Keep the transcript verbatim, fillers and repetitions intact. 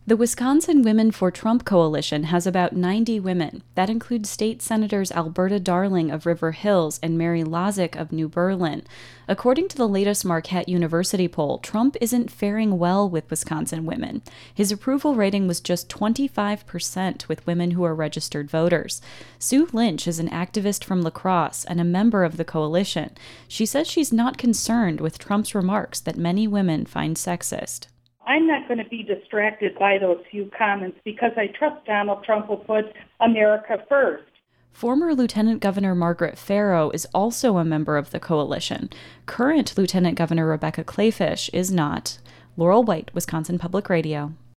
The Wisconsin Women for Trump Coalition has about ninety women. That includes state senators Alberta Darling of River Hills and Mary Lozick of New Berlin. According to the latest Marquette University poll, Trump isn't faring well with Wisconsin women. His approval rating was just twenty-five percent with women who are registered voters. Sue Lynch is an activist from La Crosse and a member of the coalition. She says she's not concerned with Trump's remarks that many women find sexist. I'm not going to be distracted by those few comments because I trust Donald Trump will put America first. Former Lieutenant Governor Margaret Farrow is also a member of the coalition. Current Lieutenant Governor Rebecca Kleefisch is not. Laurel White, Wisconsin Public Radio.